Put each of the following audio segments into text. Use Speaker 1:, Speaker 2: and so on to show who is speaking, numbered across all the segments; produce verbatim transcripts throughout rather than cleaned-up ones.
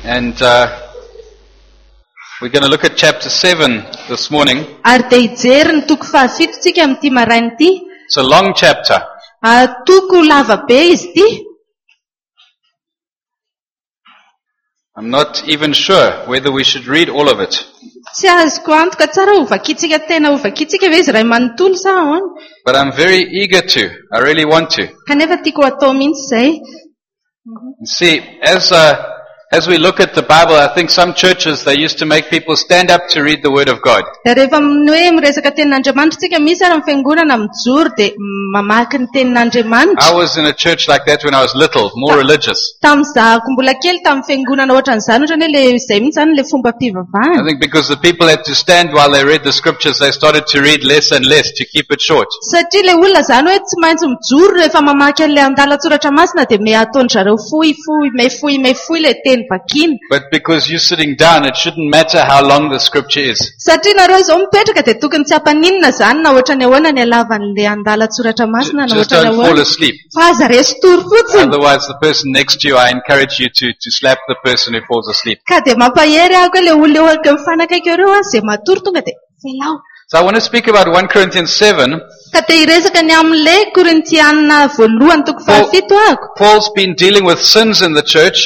Speaker 1: And uh, we're going to look at chapter seven this morning.
Speaker 2: Ary dia hijery ny toko fahafito tsika amin'ity maraina ity.
Speaker 1: It's a long chapter.
Speaker 2: Ah, toko lava be izy ity.
Speaker 1: I'm not even sure whether we should read all of it.
Speaker 2: Tsy azoko antoka tsara ho vakitsika tena ho vakitsika ve izy iray manontolo sa ahoana.
Speaker 1: But I'm very eager to. I really want to.
Speaker 2: Kanefa tiako atao mihitsy izay.
Speaker 1: See, as uh, as we look at the Bible, I think some churches, they used to make people stand up to read the Word of God.
Speaker 2: Rehefa hoe miresaka tenin'Andriamanitra tsika misy ary amin'ny fiangonana mijoro dia mamaky ny tenin'Andriamanitra.
Speaker 1: I was in a church like that when I was little, more religious.
Speaker 2: Tamin'izahako mbola kely tamin'ny fiangonana ohatran'izany ohatrany hoe le izay mihitsy zany le fomba
Speaker 1: I
Speaker 2: fivavahana.
Speaker 1: think because the people had to stand while they read the scriptures, they started to read less and less to keep it short.
Speaker 2: Satria le olona zany hoe tsy maintsy mijoro rehefa mamaky an'ilay andalatsoratra masina dia me ataon'ny zareo fohy fohy me fohy me fohy le teny vakina.
Speaker 1: But because you're sitting down, it shouldn't matter how long the scripture is.
Speaker 2: Satria nareo izao mipetraka dia tokony tsy hampaninona zany na ohatrany ahoana ny halavan'ilay andalatsoratra masina na
Speaker 1: Just
Speaker 2: ohatrany
Speaker 1: don't fall
Speaker 2: ahoana.
Speaker 1: asleep.
Speaker 2: Fa aza resy tory fotsiny.
Speaker 1: Otherwise, the person next to you, I encourage you to, to slap the person who falls asleep.
Speaker 2: Ka dia mampahery ahako hoe le olona eo aka mifanakaiky ereo a izay matory tonga dia velao.
Speaker 1: So I want to speak about First Corinthians seven.
Speaker 2: Ka dia hiresaka ny amin'ilay Korintiana voalohany toko fahafito ahako.
Speaker 1: Paul's been dealing with sins in the church.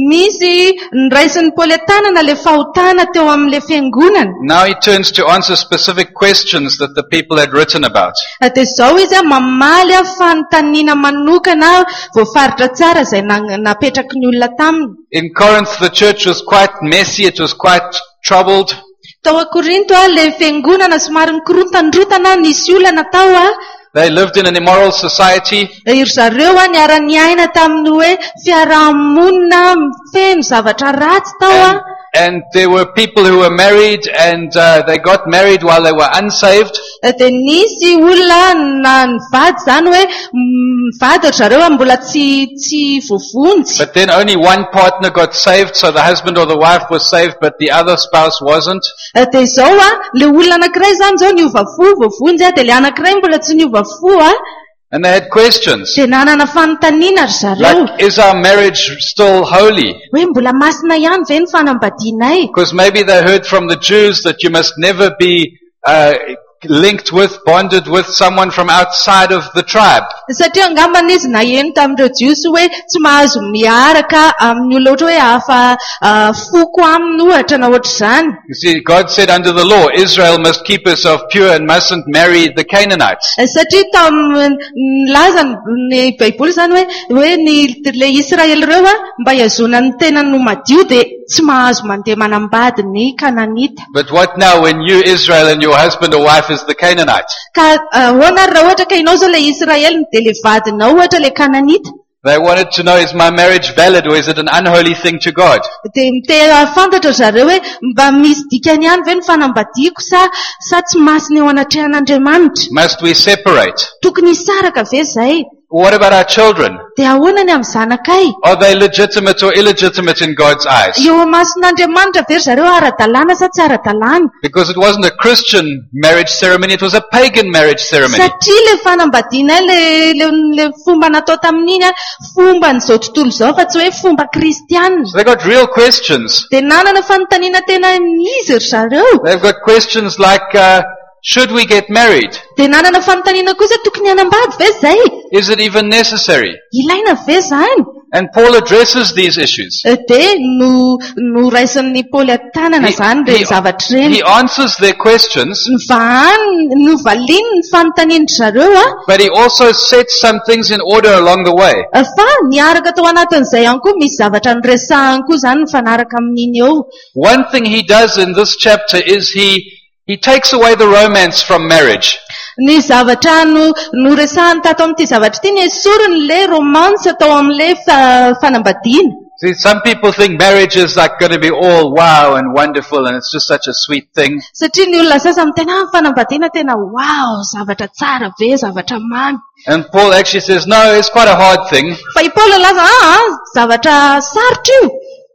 Speaker 2: Misy niraisin'ny Paoly tanana le fahotana teo amin'ilay fiangonana.
Speaker 1: Now he turns to answer specific questions that the people had written about.
Speaker 2: Dia izao izy a mamaly a fanontaniana manokana voafaritra tsara izay na- napetraky ny olona taminy.
Speaker 1: In Corinth, the church was quite messy. It was quite troubled.
Speaker 2: Tao a Korinto a le fiangonana somary mikorontandrotana nisy olana tao a.
Speaker 1: They lived in an immoral society.
Speaker 2: Iry zareo a niara-ny aina tamin'ny hoe fiarahamonina feno zavatra ratsy tao a.
Speaker 1: And there were people who were married and uh, they got married while they were unsaved.
Speaker 2: Dia nisy olona na nivady zany hoe mivady ry zareo a mbola tsy tsy voavonjy.
Speaker 1: But then only one partner got saved, so the husband or the wife was saved, but the other spouse wasn't.
Speaker 2: Dia izao a le olona anankiray zany zao niova fo voavonjy a dia le anankiray mbola tsy niova fo a.
Speaker 1: And they had questions.
Speaker 2: Dia nanana fanontaniana ry zareo.
Speaker 1: Like, is our marriage still holy?
Speaker 2: Hoe mbola masina ihany ve ny fanambadianay?
Speaker 1: Because maybe they heard from the Jews that you must never be uh, linked with, bonded with someone from outside of the tribe.
Speaker 2: Satria angambany izy naheno tamin'ireo jiosy hoe tsy mahazo miaraka amin'ny olona ohatra hoe hafa ah, foko aminy ohatra na ohatr'izany.
Speaker 1: You see, God said under the law, Israel must keep herself pure and mustn't marry the Canaanites.
Speaker 2: Satria tamin'nilaza ny baiboly zany hoe hoe ny le Israely ireo a mba hiazona ny tena no madio dia tsy mahazo mandeha manambady ny Kananita.
Speaker 1: But what now when you, Israel, and your husband or wife is the Canaanite?
Speaker 2: Ka ah, ahoana raha ohatra ka ianao zao le Israely dia le vadinao ohatra le Kananita?
Speaker 1: They wanted to know, is my marriage valid or is it an unholy thing to God?
Speaker 2: Dia mitera fantatra zareo hoe mba misy dikany ihany ve ny fanambadiako sa sa tsy masina eo anatrehan'Andriamanitra?
Speaker 1: Must we separate?
Speaker 2: Tokony hisaraka ve izay?
Speaker 1: What about our children?
Speaker 2: Dia ahoana ny amin'ny zanakay?
Speaker 1: Are they legitimate or illegitimate in God's eyes?
Speaker 2: Eo mason'Andriamanitra ve ry zareo ara-dalàna sa tsy ara-dalàna?
Speaker 1: Because it wasn't a Christian marriage ceremony, it was a pagan marriage ceremony.
Speaker 2: Satria le fanambadiana le le le fomba natao tamin'iny a fomba n'izao tontolo izao fa tsy hoe fomba kristianina.
Speaker 1: So they got real questions.
Speaker 2: Dia nanana fanontaniana tena izy ry zareo.
Speaker 1: They've got questions like, uh, should we get married?
Speaker 2: Dia nanana fanontaniana kosa tokony hanambady ve izay?
Speaker 1: Is it even necessary?
Speaker 2: Ilaina ve izany?
Speaker 1: And Paul addresses these issues.
Speaker 2: Dia no no raisin'ny Paoly tanana
Speaker 1: He,
Speaker 2: zany
Speaker 1: he-
Speaker 2: ireny zavatra ireny.
Speaker 1: he answers their questions,
Speaker 2: Nivahany novaliany ny fanontaniany zareo a.
Speaker 1: but he also sets some things in order along the way.
Speaker 2: Fa niaraka tao anatin'izay ihany koa misy zavatra niresahany koa zany mifanaraka amin'iny eo.
Speaker 1: One thing he does in this chapter is he, he takes away the romance from marriage.
Speaker 2: Ny zavatra no no resahany tato amin'ity zavatra ity ny esoriny le romansa tao amin'ilay fa- fanambadiana.
Speaker 1: See, some people think marriage is like going to be all wow and wonderful and it's just such a sweet thing.
Speaker 2: Satria ny olona sasany tena "Ah, fanambadiana tena wow, zavatra tsara be, zavatra mamy."
Speaker 1: And Paul actually says, no, it's quite a hard thing.
Speaker 2: Fa i Paoly laza ah, zavatra sarotra io.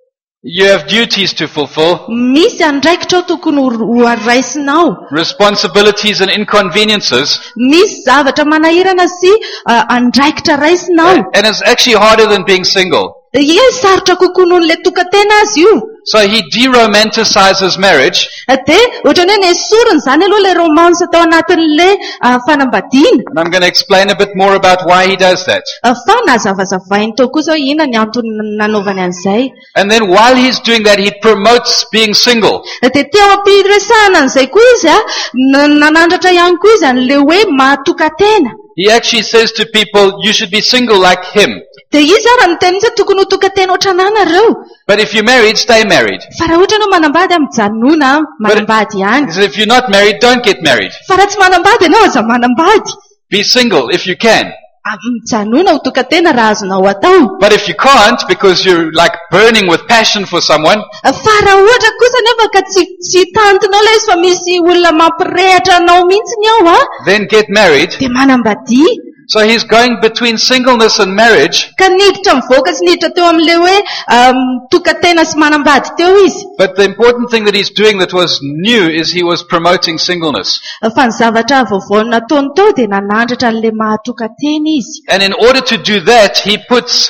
Speaker 1: You have duties to fulfill,
Speaker 2: Misy andraikitra ao tokony ho ho araisinao.
Speaker 1: responsibilities and inconveniences.
Speaker 2: Misy zavatra manahirana sy ah, andraikitra raisinao.
Speaker 1: And it's actually harder than being single.
Speaker 2: Ie sarotra kokoa noho le tokantena azy io.
Speaker 1: So he de-romanticizes marriage,
Speaker 2: Dia ohatrany hoe nesoriny zany aloha le romansa tao anatin'le ah, fanambadiana.
Speaker 1: and I'm going to explain a bit more about why he does that.
Speaker 2: Ah, Fa nazavazavainy tao kosa hoe inona ny antony nanaovany an'izay.
Speaker 1: And then while he's doing that, he promotes being single.
Speaker 2: Dia teo ampiresahana an'izay koa izy a, n- nanandratra ihany koa izy an'le hoe mahatokantena.
Speaker 1: He actually says to people, you should be single like him.
Speaker 2: Dia izy ara ny teny hoe tokony ho tokantena ohatranà nareo.
Speaker 1: But if you're married, stay married.
Speaker 2: Fa raha ohatra ianao manambady amin'ny janona manambady ihany.
Speaker 1: He says, if you're not married, don't get married.
Speaker 2: Fa raha tsy manambady ianao aza manambady.
Speaker 1: Be single if you can.
Speaker 2: Ah, mijanona ho tokantena raha azonao atao.
Speaker 1: But if you can't, because you're like burning with passion for someone,
Speaker 2: Fa raha ohatra kosa nefa ka tsy tsy tantinao ilay izy fa misy olona mampirehatra anao mihitsiny ao a,
Speaker 1: then get married.
Speaker 2: dia manambady.
Speaker 1: So he's going between singleness and marriage,
Speaker 2: Ka niditra mivoaka sy niditra teo amin'ilay hoe um, tokantena sy manambady teo izy.
Speaker 1: but the important thing that he's doing that was new is he was promoting singleness.
Speaker 2: Fa ny zavatra vaovao nataony tao dia nanandratra an'ilay mahatokantena izy.
Speaker 1: And in order to do that, he puts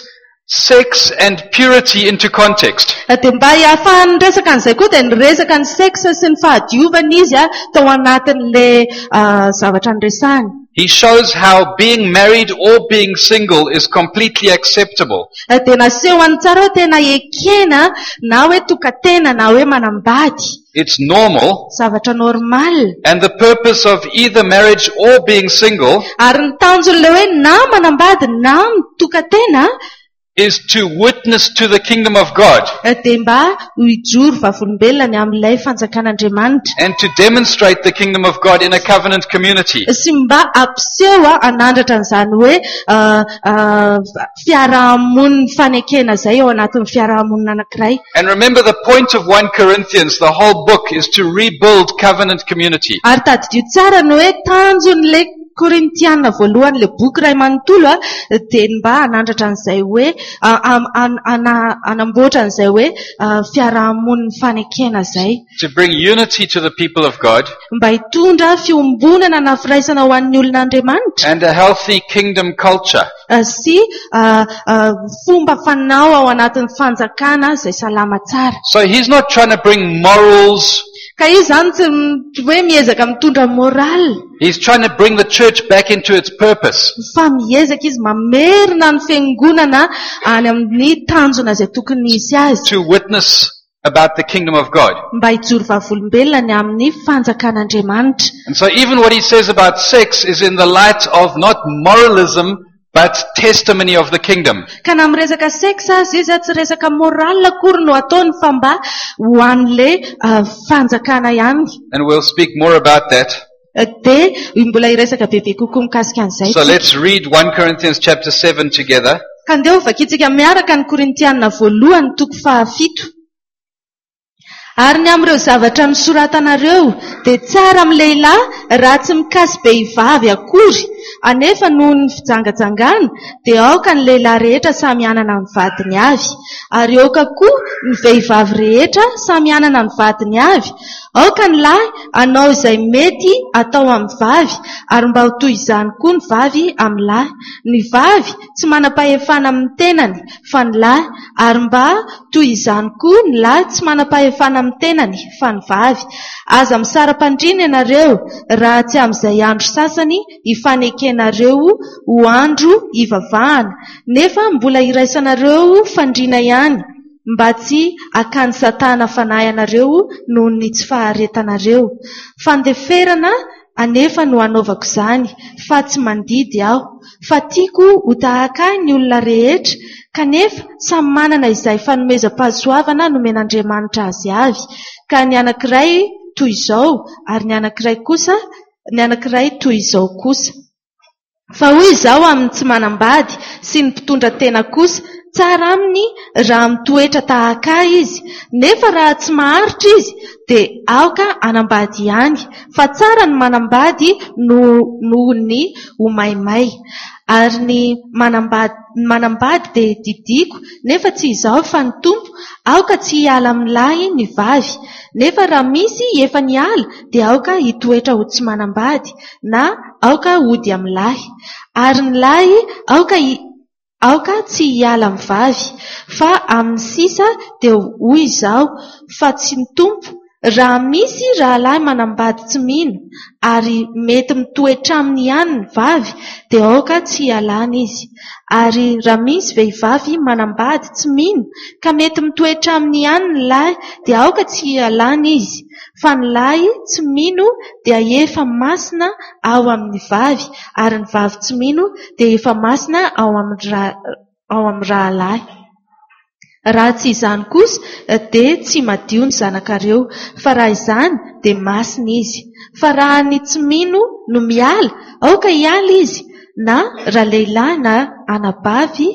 Speaker 1: sex and purity into context.
Speaker 2: Dia mba hiafahany resaka an'izay koa dia niresaka ny sexa sy ny fahadiovana izy a tao anatin'ilay ah, zavatra niresahany.
Speaker 1: He shows how being married or being single is completely acceptable.
Speaker 2: Dia naseho any tsara hoe tena ekena na hoe tokantena na hoe manambady.
Speaker 1: It's normal,
Speaker 2: Zavatra normal.
Speaker 1: and the purpose of either marriage or being single
Speaker 2: Ary ny tanjon'ilay hoe na manambady na tokantena
Speaker 1: is to witness to the kingdom of God
Speaker 2: dia mba hijoro vavolombelona amin'ilay fanjakan'Andriamanitra.
Speaker 1: and to demonstrate the kingdom of God in a covenant community.
Speaker 2: Sy mba ampiseho a anandratra an'izany hoe ah, ah, fiarahamoniny fanekena izay ao anatin'ny fiarahamonina anankiray.
Speaker 1: And remember, the point of First Corinthians, the whole book, is to rebuild covenant community.
Speaker 2: Ary tadidio tsara ny hoe tanjon'ilay Korintiana voalohany le boky iray manontolo a dia mba anandratra an'izay hoe ah, am- an- ana- anamboatra an'izay hoe ah, fiarahamoniny fanekena izay.
Speaker 1: To bring unity to the people of God
Speaker 2: Mba hitondra fiombonana na firaisana ho an'ny olon'Andriamanitra.
Speaker 1: and a healthy kingdom culture.
Speaker 2: Ah, sy ah, ah, fomba fanao ao anatin'ny fanjakana izay salama tsara.
Speaker 1: So he's not trying to bring morals.
Speaker 2: Ka izy zany tsy m- hoe miezaka mitondra moral.
Speaker 1: He's trying to bring the church back into its purpose.
Speaker 2: Fa miezaka izy mamerina ny fiangonana any amin'ny tanjona izay tokony hisy azy.
Speaker 1: To witness about the kingdom of God.
Speaker 2: Mba hijoro vavolombelona ny amin'ny fanjakan'Andriamanitra.
Speaker 1: And so even what he says about sex is in the light of not moralism, but testimony of the kingdom.
Speaker 2: Ka na miresaka sexa azy izy a tsy resaka moral akory no ataony fa mba ho an'le ah, fanjakana ihany.
Speaker 1: And we'll speak more about that.
Speaker 2: Ah, Dia mbola hiresaka bebe kokoa mikasika an'izay.
Speaker 1: So let's read First Corinthians chapter seven together.
Speaker 2: Ka andeha ho vakitsika miaraka ny Korintiana voalohany toko fahafito. Ary ny amin'ireo zavatra nosoratanareo dia tsara amin'ny lehilahy raha tsy mikasy behivavy akory, anefa noho ny fijangajangana dia aoka ny lehilahy rehetra samy anana ny vadiny avy, ary aoka koa ny vehivavy rehetra samy anana ny vadiny avy. Aoka ny lahy anao izay mety atao amin'ny vavy, ary mba ho toy izany koa ny vavy amin'ny lahy. Ny vavy tsy manam-pahefana amin'ny tenany fa ny lahy, ary mba toy izany koa ny lahy tsy manam-pahefana amin'ny tenany fa ny vavy. Aza misara-pandriana ianareo raha tsy amin'izay andro sasany hifanekenareo ho andro hivavahana, nefa mbola iraisanareo fandriana ihany, mba tsy hakany Satana fanahy anareo noho ny tsy faharetanareo. Fandeferana anefa no anaovako izany, fa tsy mandidy aho, fa tiako ho tahaka ny olona rehetra, kanefa samy manana izay fanomezam-pahasoavana nomen'Andriamanitra azy avy, ka ny anankiray toy izao ary ny anankiray kosa ny anankiray toy izao kosa. Fa hoy izao amin'ny tsy manambady sy ny mpitondra tena kosa, tsara aminy raha mitoetra tahaka ahy izy, nefa raha tsy maharitra izy dia aoka anambady ihany, fa tsara ny manambady no- noho ny ho maimay. Ary ny manambady, manambady dia didiko, nefa tsy izao fa ny tompo, aoka tsy hiala amin'ny lahy ny vavy, nefa raha misy efa niala dia aoka hitoetra ho tsy manambady, na aoka hody amin'ny lahy. Ary ny lahy aoka hi- aoka tsy hiala amin'ny vavy, fa amin'ny sisa dia hoy izao fa tsy ny tompo. Raha misy rahalahy manambady tsy mino ary mety mitoetra aminy ihany ny vavy dia aoka tsy hialana izy. Ary raha misy vehivavy manambady tsy mino ka mety mitoetra aminy ihany ny lahy dia aoka tsy hialana izy. Fa ny lahy tsy mino dia efa masina ao amin'ny vavy, ary ny vavy tsy mino dia efa masina ao amin'ny ra- ao amin'ny rahalahy. Raha tsy izany kosa dia tsy madio ny zanakareo, fa raha izany dia masina izy. Fa raha ny tsy mino no miala, aoka hiala izy, na raha lehilahy na anabavy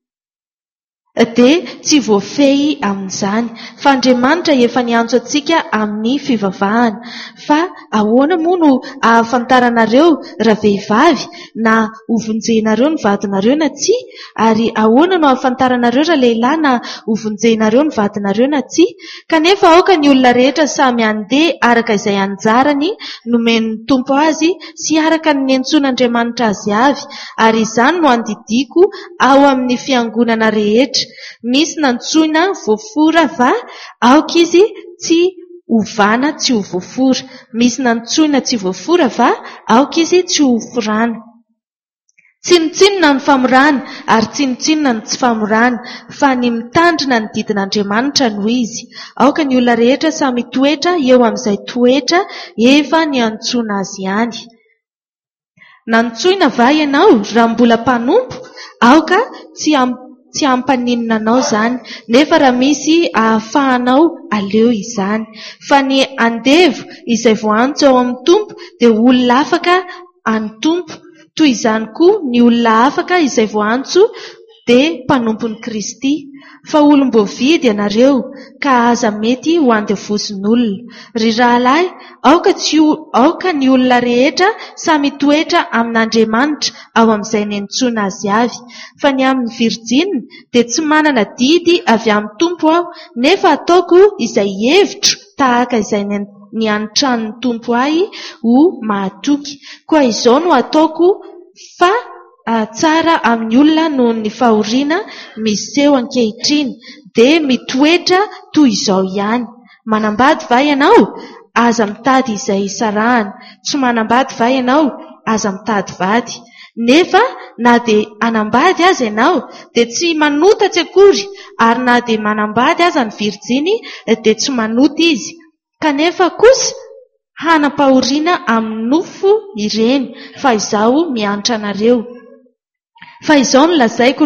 Speaker 2: dia tsy voafehy amin'izany. Fa Andriamanitra efa niantso antsika amin'ny fivavahana. Fa ahoana moa no ahafantaranareo raha vehivavy na hovonjenareo ny vadinareo na tsia? Ary ahoana no ahafantaranareo raha lehilahy na hovonjenareo ny vadinareo na tsia? Kanefa aoka ny olona rehetra samy andeha araka izay anjarany nomen'ny tompo azy sy araka ny niantson'Andriamanitra azy avy. Ary izany no andidiko ao amin'ny fiangonana rehetra. Misy nantsoina voafora va? Aoka izy tsy ovana tsy ho voafora. Misy nantsoina tsy voafora va? Aoka izy tsy ho forana. Tsinotsinona ny famorana ary tsinotsinona ny tsy famorana, fa ny mitandrina ny didin'Andriamanitra no izy. Aoka ny olona rehetra samy toetra eo amin'izay toetra efa niantsoana azy ihany. Nantsoina va ianao raha mbola mpanompo? Aoka tsy am tsy ampaninona anao izany, nefa raha misy ahafahanao aleo izany. Fa ny andevo izay voantso ao amin'ny tompo dia olona afaka any tompo. Toy izany koa ny olona afaka izay voantso dia mpanompon'i Kristy. Fa olom-boavidy ianareo, ka aza mety ho andevozin'olona. Ry rahalahy, aoka tsy aoka ny olona rehetra samy toetra amin'Andriamanitra ao amin'izay niantsoana azy avy. Fa ny amin'ny virjina dia tsy manana didy avy amin'ny tompo aho, nefa ataoko izay hevitro tahaka izay nianitran'ny tompo ahy ho mahatoky. Koa izao no ataoko, fa tsara amin'ny olona noho ny fahoriana miseho ankehitriny, dia mitoetra toy izao ihany. Manambady va ianao? Aza mitady izay isarahana. Tsy manambady va ianao? Aza mitady vady. Nefa na dia anambady aza ianao dia tsy manota tsy akory, ary na dia manambady aza ny virjiny dia tsy manota izy. Kanefa kosa hanam-pahoriana amin'ny nofo ireny, fa izaho mianatra anareo. Fa izao no lazaiko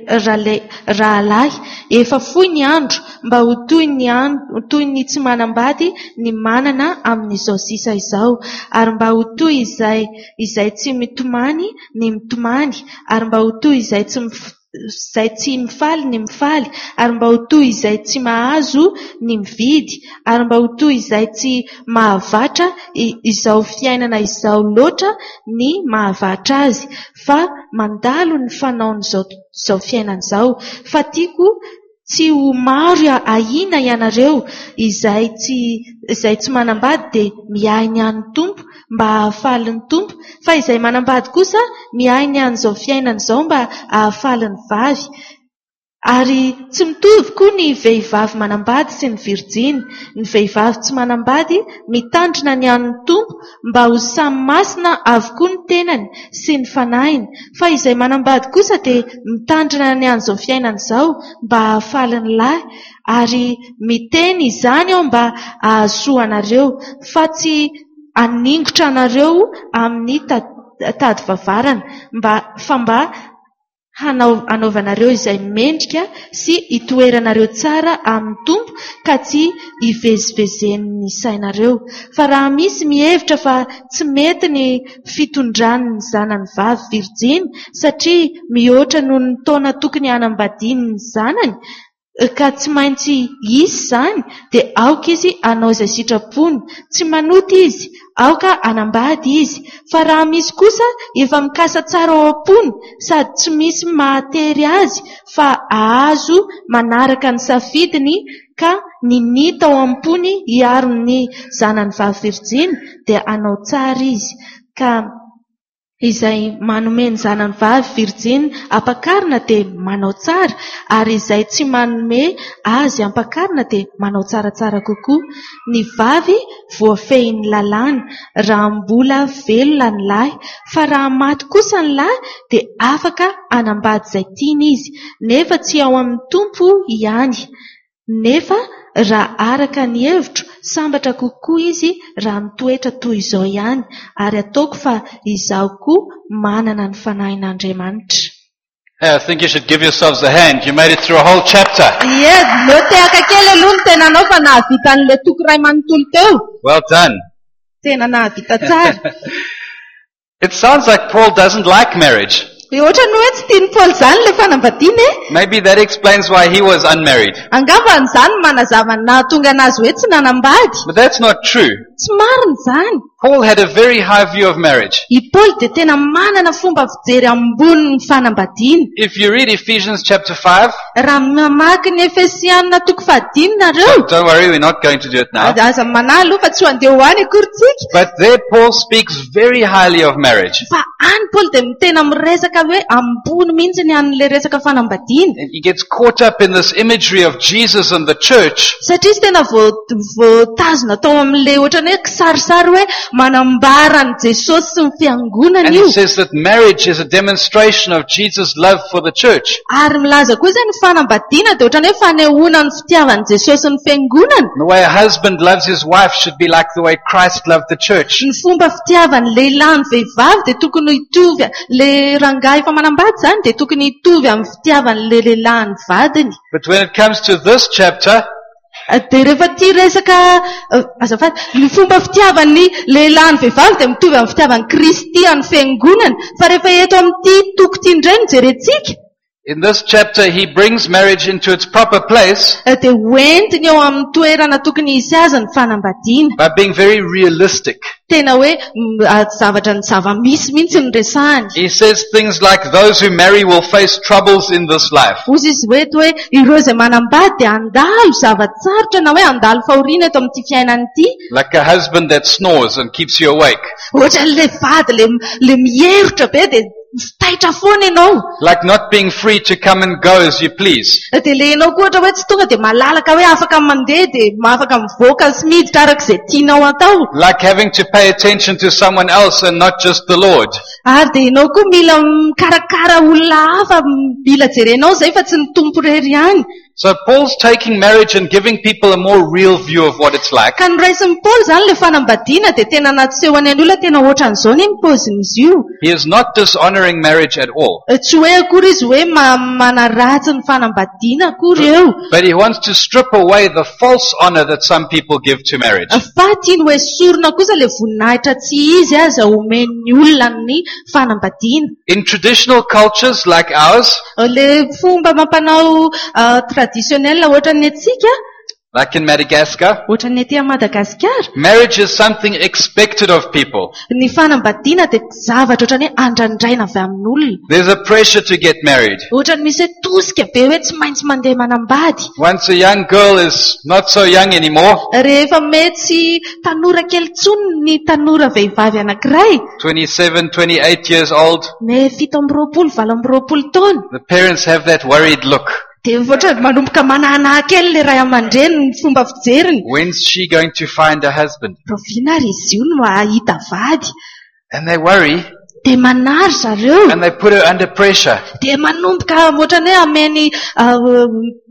Speaker 2: rahalahy, efa fohy ny andro mba ho toy ny andro toy ny tsy manambady ny manana amin'izao sisa izao, ary mba ho toy izay izay tsy mitomany ny mitomany, ary mba ho toy izay tsy izay tsy mifaly ny mifaly, ary mba ho toy izay tsy mahazo ny mividy, ary mba ho toy izay tsy mahavatra izao fiainana izao loatra ny mahavatra azy, fa mandalo ny fanaon'izao izao fiainana izao. Fa tiako tsy ho maro ahina ianareo izay tsy izay tsy manambady dia miahy ny an'ny tompo mba ahafaly ny tompo, fa izay manambady kosa miahy ny an'izao fiainana izao mba ahafaly ny vavy. Ary tsy mitovy koa ny vehivavy manambady sy ny virjina. Ny vehivavy tsy manambady mitandrina ny an'ny tompo mba ho samy masina avokoa ny tenany sy ny fanahiny, fa izay manambady kosa dia mitandrina ny an'izao fiainana izao mba ahafaly ny lahy. Ary miteny izany aho mba ahasoa anareo, fa tsy haningotra anareo amin'ny tady vavarana, mba fa mba hanao anaovanareo izay mendrika sy hitoeranareo tsara amin'ny tompo, ka tsy hivezivezen'ny sainareo. Fa raha misy mihevitra fa tsy mety ny fitondran'ny zanany vavy virjina satria mihoatra noho ny taona tokony hanambadian'ny zanany, ka tsy maintsy hisy izany, dia aoka izy anao izay sitrapony. Tsy manota izy, aoka anambady izy. Fa raha misy kosa efa mikasa tsara ao am-pony sady tsy misy mahatery azy, fa ahazo manaraka ny safidiny ka ninita ao am-pony hiaro ny zanany vavy virjina, dia anao tsara izy. Ka izay manome ny zanany vavy virjiny ampakarina dia manao tsara, ary izay tsy manome azy ampakarina dia manao tsaratsara kokoa. Ny vavy voafehin'ny lalàna raha mbola velona ny lahy, fa raha maty kosa ny lahy dia afaka anambady izay tiana izy, nefa tsy ao amin'ny tompo ihany. Nefa raha araka ny hevitro, sambatra kokoa izy raha mitoetra toy izao ihany, ary ataoko fa izaho koa manana ny fanahin'Andriamanitra.
Speaker 1: Hey, I think you should give yourselves a hand. You made it through a whole chapter.
Speaker 2: Yes, no tehaka kely aloha ny tenanao fa nahavita an'ilay toko iray manontolo teo.
Speaker 1: Well done.
Speaker 2: Tena nahavita tsara.
Speaker 1: It sounds like Paul doesn't like marriage.
Speaker 2: Ohatra ny hoe tsy tiany Paul zany ilay fanambadiana e.
Speaker 1: Maybe that explains why he was unmarried.
Speaker 2: Angamba an'izany manazava nahatonga anazy hoe tsy nanambady.
Speaker 1: But that's not true.
Speaker 2: Tsy marina izany.
Speaker 1: Paul had a very high view of marriage.
Speaker 2: I Paul dia tena manana fomba fijery ambony ny fanambadiana.
Speaker 1: If you read Ephesians chapter five,
Speaker 2: Raha mamaky ny Efesiana toko fahadimy nareo.
Speaker 1: don't worry, we're not going to do it now.
Speaker 2: Aza manahy aloha fa tsy ho andeha hoany akory-tsika.
Speaker 1: But there Paul speaks very highly of marriage.
Speaker 2: Fa any Paul dia tena miresaka hoe ambony mihitsy ny an'ilay resaka fanambadiana.
Speaker 1: And he gets caught up in this imagery of Jesus and the church.
Speaker 2: Satria izy tena vo- voatazona tao amin'ilay ohatra ny hoe kisarisary hoe manambara ny Jesosy sy ny fiangonana
Speaker 1: And
Speaker 2: io.
Speaker 1: he says that marriage is a demonstration of Jesus' love for the church.
Speaker 2: Ary milaza koa izay ny fanambadiana dia ohatra ny hoe fanehoana ny fitiavan'i Jesosy ny fiangonana.
Speaker 1: The way a husband loves his wife should be like the way Christ loved the church.
Speaker 2: Ny fomba fitiavan'ny lehilahy ny vehivavy dia tokony hitovy, le rangahy efa manambady izany dia tokony hitovy amin'ny fitiavan'ilay lehilahy ny vadiny.
Speaker 1: But when it comes to this chapter,
Speaker 2: Dia rehefa tia resaka uh, azafady, ny fomba fitiavan'ny lehilahy ny vehivavy dia mitovy amin'ny fitiavan'ny Kristy amin'ny fiangonana. Fa rehefa eto amin'ity toko ity indray no jerentsika,
Speaker 1: in this chapter he brings marriage into its proper place
Speaker 2: uh, dia hoentiny eo amin'ny toerana tokony hisy azy ny fanambadiana.
Speaker 1: by being very realistic.
Speaker 2: Tena hoe mm, uh, zavatra ny zava-misy mihitsy ny resahany.
Speaker 1: He says things like those who marry will face troubles in this life.
Speaker 2: Ozy izy hoe to hoe ireo izay manambady dia handalo zavatsarotra na hoe handalo fahoriana eto amin'ity fiainana ity.
Speaker 1: Like a husband that snores and keeps you awake.
Speaker 2: Ohatra le vady le, le mierotra be dia taitra foana ianao.
Speaker 1: Like not being free to come and go as you please.
Speaker 2: Dia le ianao koa ohatra hoe tsy tonga dia malalaka hoe afaka mandeha dia afaka mivoaka sy miditra arak'izay tianao atao.
Speaker 1: Like having to pay attention to someone else and not just the Lord.
Speaker 2: Ary dia ianao koa mila mikarakara olona hafa, mila jerenao izay fa tsy ny tompo rery ihany.
Speaker 1: So Paul's taking marriage and giving people a more real view of what it's like.
Speaker 2: Ka noraisin'ny Paul izany le fanambadiana dia tena natsehoany ny olona tena ohatran'izao ny paozin'izy io.
Speaker 1: He is not dishonoring marriage at all.
Speaker 2: Tsy hoe akory izy hoe ma- manaratsy ny fanambadiana akory eo.
Speaker 1: But he wants to strip away the false honor that some people give to marriage.
Speaker 2: Fa tiany hoe sorona kosa le voninahitra tsy izy aza omen'ny olona ny fanambadiana.
Speaker 1: In traditional cultures like ours,
Speaker 2: Le fomba mampanao uh, traditionnel ohatra ny atsika,
Speaker 1: like in Madagascar,
Speaker 2: ohatra ny aty Madagasikara,
Speaker 1: marriage is something expected of people.
Speaker 2: ny fanambadiana dia zavatra ohatra ny hoe andrandraina avy amin'olona.
Speaker 1: There's a pressure to get married.
Speaker 2: Ohatra ny misy hoe tosika be hoe tsy maintsy mandeha manambady.
Speaker 1: Once a young girl is not so young anymore,
Speaker 2: Rehefa metsy tanora kely tsony ny tanora vehivavy anankiray,
Speaker 1: twenty-seven, twenty-eight years old,
Speaker 2: me fito amby roapolo, valo amby roapolo taona,
Speaker 1: the parents have that worried look.
Speaker 2: dia ohatra manomboka manahanaha kely le ray aman-dreny ny fomba fijeriny.
Speaker 1: When's she going to find a husband?
Speaker 2: Rovina ary izy io no ahita vady.
Speaker 1: And they worry
Speaker 2: Dia manary zareo.
Speaker 1: and they put her under pressure.
Speaker 2: Dia manomboka ohatra ny hoe ameny uh,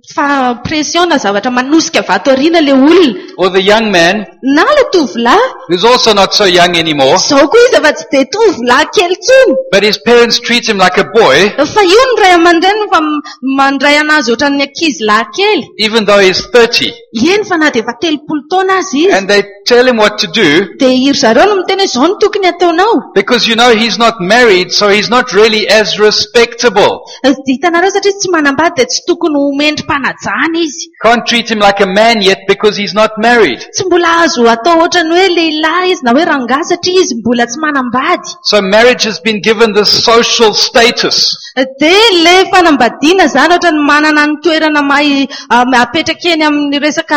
Speaker 2: fa pression na zavatra manosika vato aoriana le olona.
Speaker 1: Or the young man
Speaker 2: Na le tovolahy,
Speaker 1: who's also not so young anymore,
Speaker 2: izao koa izy efa tsy dia tovolahy kely tsony.
Speaker 1: but his parents treat him like a boy,
Speaker 2: Fa io ny ray aman-dreny fa m- mandray anazy ohatra ny ankizy lahy kely.
Speaker 1: even though he's thirty.
Speaker 2: Eny fa na dia efa telopolo taona azy izy.
Speaker 1: And they tell him what to do
Speaker 2: Dia iry zareo no miteny hoe izao no tokony ataonao.
Speaker 1: because you know he's not married, so he's not really as respectable.
Speaker 2: Hitanareo satria tsy manambady dia tsy tokony homendry fanajana izy.
Speaker 1: Can't treat him like a man yet because he's not married.
Speaker 2: Tsy mbola azo atao ohatrany hoe lehilahy izy na hoe rangahy satria izy mbola tsy manambady.
Speaker 1: So marriage has been given this social status.
Speaker 2: De le fanambadiana zany ohatrany manana ny toerana mahay apetraka eny amin'ny resaka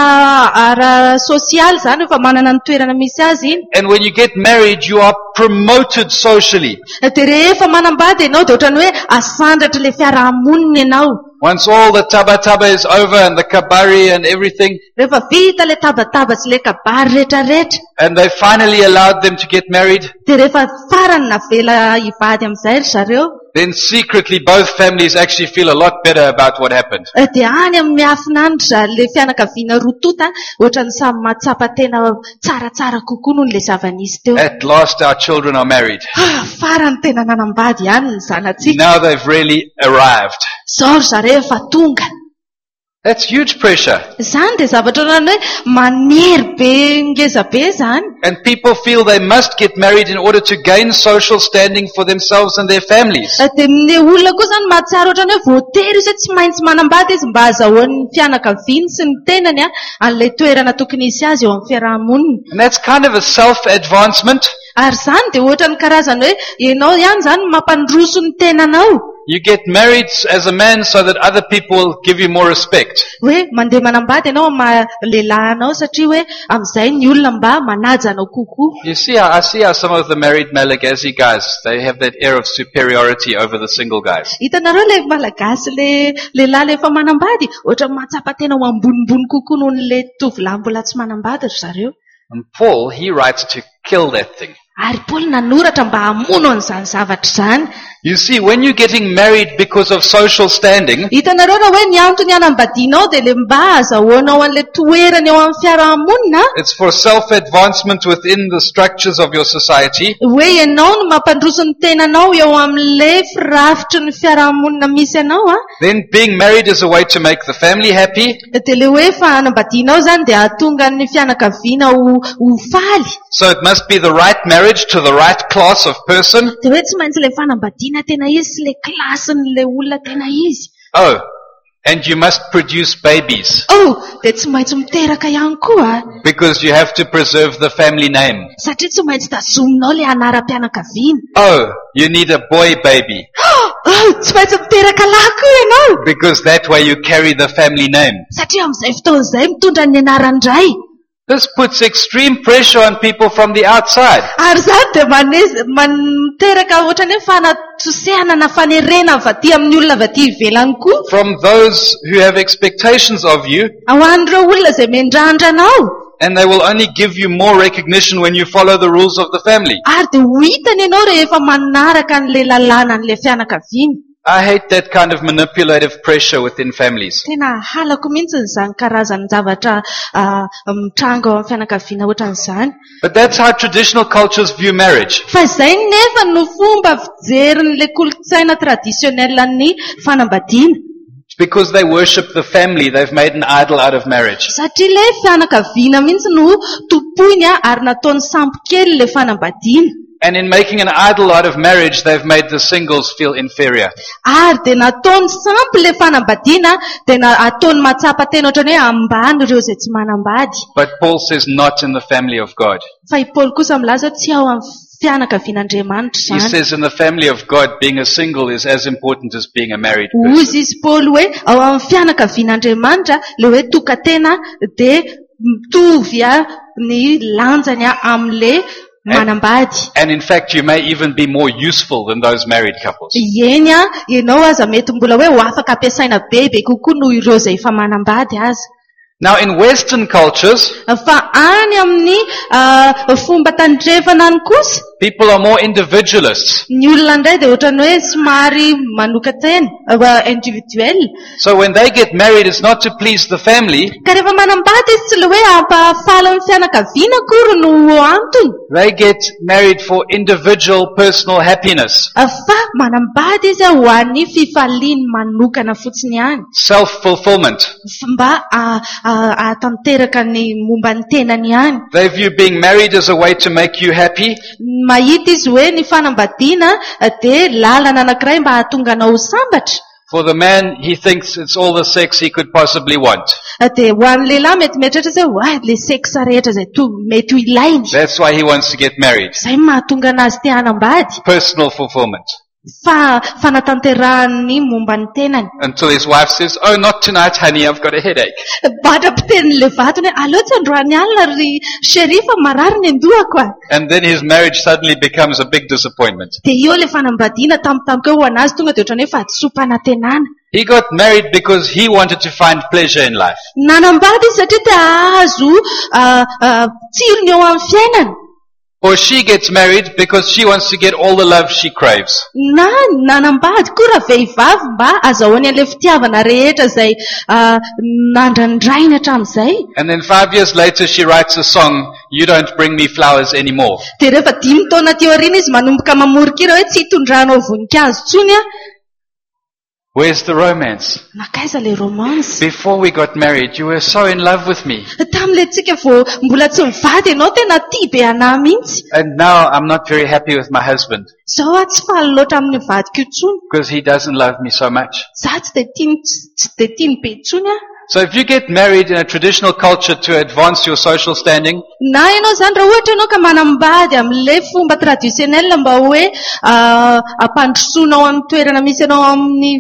Speaker 2: ara sosialy zany efa manana ny toerana misy azy iny.
Speaker 1: And when you get married, you are promoted socially.
Speaker 2: De rehefa manambady ianao de ohatrany hoe asandratra le fiarahamonina ianao.
Speaker 1: Once all the taba taba is over and the kabari and everything,
Speaker 2: Rehefa vita le tabataba sy le kabary rehetrarehetra,
Speaker 1: and they finally allowed them to get married,
Speaker 2: de rehefa farany navela hivady amin'izay ry zareo,
Speaker 1: then secretly both families actually feel a lot better about what happened.
Speaker 2: de any amin'ny miafinandra le fianakaviana roa tota ohatrany samy mahatsapa tena tsaratsara kokoa noho le zava-nisy teo.
Speaker 1: At last our children are married.
Speaker 2: Ah, farany tena nanambady ihany ny zanatsika.
Speaker 1: Now they've really arrived.
Speaker 2: Zao ry zareo efa tonga.
Speaker 1: That's huge pressure.
Speaker 2: Zany de zavatra ohatrany hoe manery be ngeza be zany.
Speaker 1: And people feel they must get married in order to gain social standing for themselves and their families.
Speaker 2: De ny olona koa zany mahatsiaro ohatrany hoe voatery izy hoe tsy maintsy manambady izy mba azahoan'ny fianakaviany sy ny tenany a an'ilay toerana tokony isy azy eo amin'ny fiarahamonina.
Speaker 1: And that's kind of a self-advancement.
Speaker 2: Ary zany de ohatrany karazany hoe ianao ihany zany mampandroso ny tenanao.
Speaker 1: You get married as a man so that other people will give you more respect.
Speaker 2: Hoe mandeha manambady ianao ama lehilahy anao satria hoe amin'izay ny olona mba manaja anao kokoa.
Speaker 1: You see, how, I see how some of the married Malagasy guys, they have that air of superiority over the single guys.
Speaker 2: Hitanareo le malagasy le lehilahy le efa manambady ohatra mahatsapa tena ho ambonimbony kokoa noho le tovolahy mbola tsy manambady ry zareo.
Speaker 1: And Paul, he writes to kill that thing.
Speaker 2: Ary Paul nanoratra mba hamono an'izany zavatra izany.
Speaker 1: You see, when you're getting married because of social standing,
Speaker 2: Hitanareo na hoe ny antony hanambadianao dia le mba azahoanao an'ilay toerana eo amin'ny fiarahamonina.
Speaker 1: it's for self-advancement within the structures of your society.
Speaker 2: Hoe ianao no mampandroso ny tenanao eo amin'ilay firafitry ny fiarahamonina misy anao a.
Speaker 1: Then being married is a way to make the family happy.
Speaker 2: Dia le hoe fa hanambadianao zany dia ahatonga ny fianakaviana ho ho faly.
Speaker 1: So it must be the right marriage to the right class of person.
Speaker 2: Dia hoe tsy maintsy ilay fanambadiana tena izy sy ilay klasin'ilay olona tena izy.
Speaker 1: Oh, and you must produce babies
Speaker 2: Oh, dia tsy maintsy miteraka ihany koa.
Speaker 1: because you have to preserve the family name.
Speaker 2: Satria tsy maintsy tazominao ilay anaram-pianakaviana.
Speaker 1: Oh, you need a boy baby
Speaker 2: Oh, tsy maintsy miteraka lahy koa ianao.
Speaker 1: because that way you carry the family name.
Speaker 2: Satria amin'izay fotoan'izay mitondra ny anarandray.
Speaker 1: This puts extreme pressure on people from the outside.
Speaker 2: Ary zany dia manes- manteraka ohatrany hoe fanatosehana na fanerena avy aty amin'ny olona avy aty ivelany koa.
Speaker 1: From those who have expectations of you,
Speaker 2: Ho an'ireo olona izay mendrandra anao.
Speaker 1: and they will only give you more recognition when you follow the rules of the family.
Speaker 2: Ary dia ho hitany ianao rehefa manaraka an'ilay lalàna an'ilay fianakaviana.
Speaker 1: I hate that kind of manipulative pressure within families.
Speaker 2: Tena halako mihitsy izany karazany zavatra ah, mitranga ao amin'ny fianakaviana ohatran'izany.
Speaker 1: But that's how traditional cultures view marriage.
Speaker 2: Fa izay nefa no fomba fijerin'ilay kolontsaina traditionnelle ny fanambadiana.
Speaker 1: It's because they worship the family, they've made an idol out of marriage.
Speaker 2: Satria ilay fianakaviana mihitsy no topoiny a, ary nataony sampy kely ilay fanambadiana.
Speaker 1: And in making an idol out of marriage, they've made the singles feel inferior.
Speaker 2: Ary dia nataony sampy ilay fanambadiana dia na- ataony mahatsapa tena ohatrany hoe ambany ireo izay tsy manambady.
Speaker 1: But Paul says not in the family of God.
Speaker 2: Fa i Paul kosa milaza hoe tsy ao amin'ny fianakavian'Andriamanitra
Speaker 1: He
Speaker 2: izany.
Speaker 1: says in the family of God, being a single is as important as being a married person.
Speaker 2: Hozy izy Paul hoe ao amin'ny fianakavian'Andriamanitra ilay hoe tokantena dia mitovy a ny lanjany a amin'ilay manambady.
Speaker 1: And in fact, you may even be more useful than those married couples.
Speaker 2: Eny a, ianao aza mety mbola hoe ho afaka ampiasaina bebe kokoa noho ireo izay efa manambady aza.
Speaker 1: Now in Western cultures,
Speaker 2: Fa any amin'ny ah, fomba tandrefana any kosa,
Speaker 1: people are more individualists.
Speaker 2: ny olona indray dia ohatrany hoe somary manokan-tena, ah, individuel.
Speaker 1: So when they get married, it's not to please the family.
Speaker 2: Ka rehefa manambady izy tsy ilay hoe hampahafaly amin'ny fianakaviana akory no antony.
Speaker 1: They get married for individual personal happiness,
Speaker 2: Ah, Fa manambady izy ho an'ny fifaliany manokana fotsiny ihany.
Speaker 1: self-fulfillment.
Speaker 2: F- Mba ah, ah, ahatanteraka ny momba ny tenany ihany.
Speaker 1: They view being married as a way to make you happy,
Speaker 2: Mahita izy hoe ny fanambadiana ah, dia lalana anankiray mba hahatonga anao ho sambatra.
Speaker 1: For the man, he thinks it's all the sex he could possibly want.
Speaker 2: Dia ho an'ny lehilahy mety mieritreritra zay hoa le sexa rehetra zay to mety ho ilainy.
Speaker 1: That's why he wants to get married.
Speaker 2: Zay mahatonga anazy te hanambady.
Speaker 1: Personal fulfillment.
Speaker 2: Fa fanatanterahany momba ny tenany.
Speaker 1: Until his wife says, oh, not tonight, honey, I've got a headache.
Speaker 2: Badra-piten'le vatony hoe aleo tsy androany alina ry chérie fa marary ny andohako a.
Speaker 1: And then his marriage suddenly becomes a big disappointment.
Speaker 2: Dia io le fanambadiana tampotampoka eo ho anazy tonga dia ohatrany hoe fahadisom-panantenana.
Speaker 1: He got married because he wanted to find pleasure in life.
Speaker 2: Nanambady izy satria te ahazo ah, ah, tsirony eo amin'ny fiainana.
Speaker 1: Or she gets married because she wants to get all the love she craves.
Speaker 2: Na nanambady koa raha vehivavy mba azahoany an'ilay fitiavana rehetra izay ah, nandrandraina hatramin'izay.
Speaker 1: And then five years later she writes a song, You Don't Bring Me Flowers Anymore.
Speaker 2: Dia rehefa dimy taona teo aoriana izy manomboka mamorikira hoe tsy hitondranao voninkazo tsony a.
Speaker 1: Where's the romance?
Speaker 2: Nakaiza le romance?
Speaker 1: Before we got married, you were so in love with me.
Speaker 2: Tamile tsika vao mbola tsy mivady ianao tena tia be anahy mihitsy.
Speaker 1: And now I'm not very happy with my husband.
Speaker 2: Zao a tsy faly loatra amin'ny vadiko io tsony.
Speaker 1: Because he doesn't love me so much.
Speaker 2: Za tsy dia tiany tsy dia tiany be tsony a.
Speaker 1: So if you get married in a traditional culture to advance your social standing,
Speaker 2: na ianao zany raha ohatra ianao ka manambady amin'ilay fomba traditionnel mba hoe ah, ampandrosoanao amin'ny toerana misy ianao amin'ny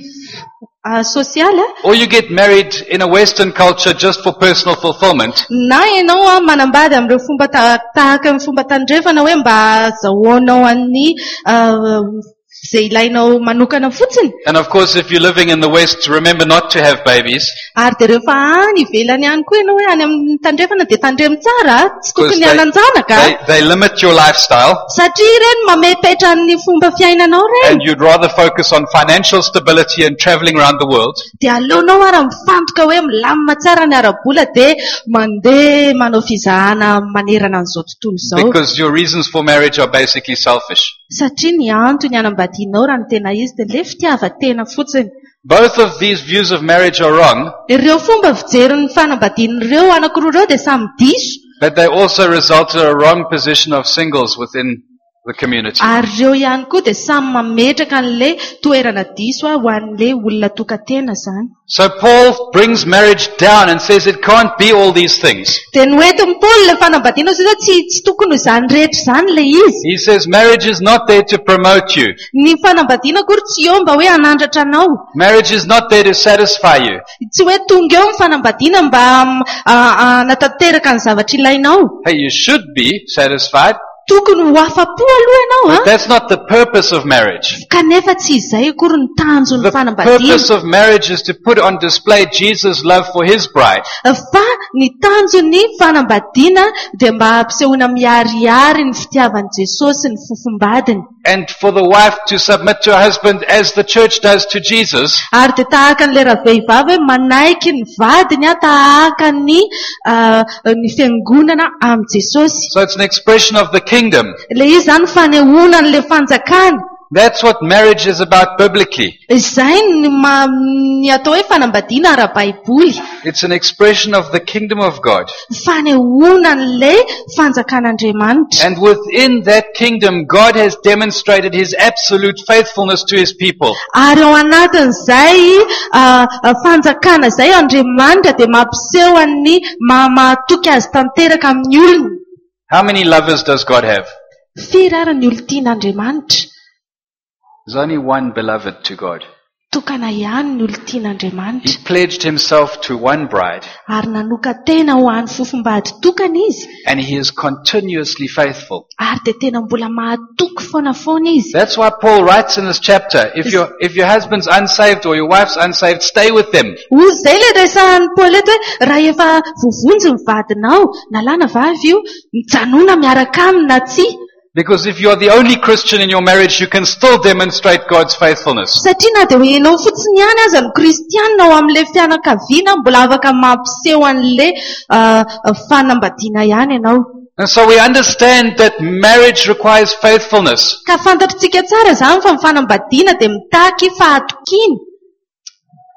Speaker 2: ah, social a.
Speaker 1: or you get married in a Western culture just for personal fulfillment,
Speaker 2: Na ianao a manambady amin'ireo fomba ta- tahaka ny fomba tandrefana hoe mba azahoanao an'ny ah, izay ilainao manokana fotsiny.
Speaker 1: and of course if you're living in the West, remember not to have babies,
Speaker 2: Ary dia rehefa any ivelany any koa ianao hoe any amin'ny tandrefana dia tandremo tsara tsy
Speaker 1: because
Speaker 2: tokony
Speaker 1: they,
Speaker 2: hanan-janaka.
Speaker 1: they, they limit your lifestyle,
Speaker 2: Satria ireny mamepetra ny fomba fiainanao reny.
Speaker 1: and you'd rather focus on financial stability and traveling around the world,
Speaker 2: Dia aleonao ara mifantoka hoe milamina tsara ny ara-bola dia mandeha manao fizahana manerana an'izao tontolo izao.
Speaker 1: because your reasons for marriage are basically selfish.
Speaker 2: Satria ny antony hanambadianao raha ny tena izy dia le fitiavan-tena fotsiny.
Speaker 1: Both of these views of marriage are wrong,
Speaker 2: Ireo fomba fijeriny fanambadian'ireo anankiroa ireo dia samy diso.
Speaker 1: but they also result in a wrong position of singles within the community.
Speaker 2: Ary ireo ihany koa dia samy mametraka an'ilay toerana diso ho an'ilay olona toka-tena zany.
Speaker 1: So Paul brings marriage down and says it can't be all these things.
Speaker 2: Dia noentiny Paoly ilay fanambadiana izay tsy tsy tokony izany rehetra izany ilay izy.
Speaker 1: He says marriage is not there to promote you.
Speaker 2: Ny fanambadiana kory tsy eo mba hoe hanandratra anao.
Speaker 1: Marriage is not there to satisfy you.
Speaker 2: Tsy hoe tonga eo ny fanambadiana mba mm, ah, ah, natateraka ny zavatra ilainao.
Speaker 1: Hey, you should be satisfied.
Speaker 2: Tokony ho afa-po aloha ianao
Speaker 1: But
Speaker 2: a.
Speaker 1: that's not the purpose of marriage.
Speaker 2: Kanefa tsy izay akory ny tanjon'ny
Speaker 1: The
Speaker 2: fanambadiana.
Speaker 1: purpose of marriage is to put on display Jesus' love for his bride.
Speaker 2: Fa ny tanjon'ny fanambadiana dia mba hampisehoana miharihary ny fitiavan'i Jesosy ny fofombadiny.
Speaker 1: And for the wife to submit to her husband as the church does to Jesus.
Speaker 2: Ary dia tahaka an'ilay raha vehivavy hoe manaiky ny vadiny a tahaka ny ah, ny fiangonana amin'i Jesosy.
Speaker 1: So it's an expression of the kingdom.
Speaker 2: Le izy zany fanehoana an'ilay fanjakana.
Speaker 1: That's what marriage is about biblically.
Speaker 2: Izay ny ma- ny atao hoe fanambadiana ara-baiboly.
Speaker 1: It's an expression of the kingdom of God.
Speaker 2: Fanehoana an'ilay fanjakan'Andriamanitra.
Speaker 1: And within that kingdom, God has demonstrated his absolute faithfulness to his people.
Speaker 2: Ary ao anatin'izay ah, ah, fanjakana izay Andriamanitra dia mampiseho ny mahamatoky azy tanteraka amin'ny olona.
Speaker 1: How many lovers does God have?
Speaker 2: Firy ary ny olona tian'Andriamanitra?
Speaker 1: There's only one beloved to God.
Speaker 2: Tokana ihany ny olona
Speaker 1: He
Speaker 2: tian'Andriamanitra.
Speaker 1: pledged himself to one bride,
Speaker 2: Ary nanoka tena ho an'ny fofombady tokana izy.
Speaker 1: and he is continuously faithful.
Speaker 2: Ary dia tena mbola mahatoky foana foana izy.
Speaker 1: That's why Paul writes in this chapter, if your, if your husband's unsaved or your wife's unsaved, stay with them.
Speaker 2: Hoy izay le resahan'ny Paoly eto hoe raha efa vovonjy ny vadinao, na lahy na vavy io, mijanona miaraka aminy na tsia.
Speaker 1: Because if you're the only Christian in your marriage, you can still demonstrate God's faithfulness.
Speaker 2: Satria na dia hoe ianao fotsiny ihany aza ny kristianina ao amin'ilay fianakaviana mbola afaka mampiseho an'ilay ah, ah, fanambadiana ihany ianao.
Speaker 1: And so we understand that marriage requires faithfulness.
Speaker 2: Ka fantatritsika tsara izany fa ny fanambadiana dia mitaky fahatokiana.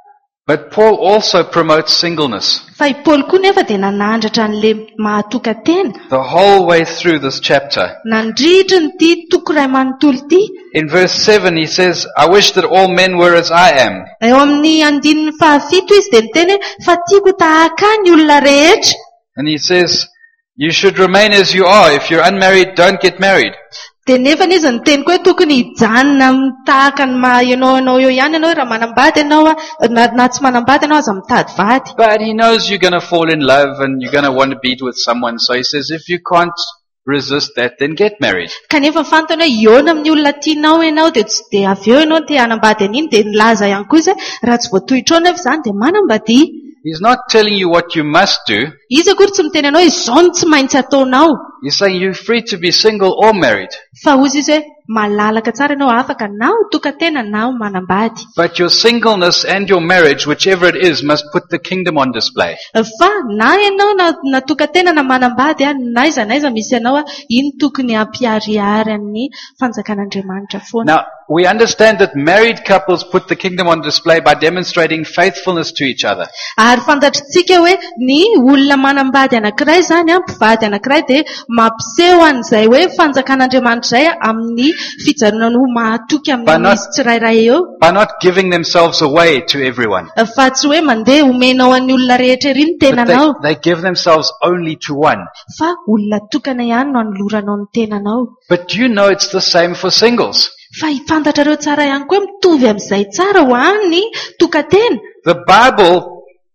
Speaker 1: But Paul also promotes singleness
Speaker 2: Fa i Paul koa nefa dia nanandratra an'le mahatoka-tena.
Speaker 1: the whole way through this chapter.
Speaker 2: Nandritry ny ty toko iray manontolo ty.
Speaker 1: In verse seven he says, I wish that all men were as I am.
Speaker 2: Eo amin'ny andininy fahafito izy dia niteny hoe fa tiako tahaka ny olona rehetra.
Speaker 1: And he says, you should remain as you are. If you're unmarried, don't get married.
Speaker 2: Dia nefa izy niteny koa hoe tokony hijanona tahaka ny maha ianao ianao eo ihany ianao raha manambady ianao na, na tsy manambady ianao aza mitady vady.
Speaker 1: But he knows you're going to fall in love and you're going to want to be with someone. So he says, if you can't resist that, then get married.
Speaker 2: Kanefa fantany hoe iona amin'ny olona tianao ianao dia tsy dia avy eo ianao te hanambady an'iny dia nilaza ihany koa izy hoe raha tsy voatohitrao nefa izany dia manambady.
Speaker 1: He's not telling you what you must do.
Speaker 2: Izy akory tsy miteny anao izao no tsy maintsy ataonao.
Speaker 1: He's saying you're free to be single or married.
Speaker 2: Fa hozy izy hoe malalaka tsara ianao afaka na ho toka-tena na ho manambady.
Speaker 1: But your singleness and your marriage, whichever it is, must put the kingdom on display.
Speaker 2: Fa na ianao na, na toka-tena na manambady na iza na iza misy ianao iny tokony hampiharihary amin'ny fanjakan'Andriamanitra foana.
Speaker 1: Now, we understand that married couples put the kingdom on display by demonstrating faithfulness to each other.
Speaker 2: Ary fantatritsika hoe ny olona manambady anankiray zany a mpivady anankiray dia mampiseho an'izay hoe fanjakan'Andriamanitra izay amin'ny fijanonany ho mahatoky amin'izy tsirairay eo.
Speaker 1: By not giving themselves away to everyone.
Speaker 2: Fa tsy hoe mandeha omenao an'ny olona rehetra ery ny
Speaker 1: But
Speaker 2: tenanao.
Speaker 1: they, they give themselves only to one.
Speaker 2: Fa olona tokana ihany no anoloranao ny tenanao.
Speaker 1: But you know it's the same for singles.
Speaker 2: Fa hifantatrareo tsara ihany koa mitovy amin'izay tsara ho an'ny toka-tena.
Speaker 1: The Bible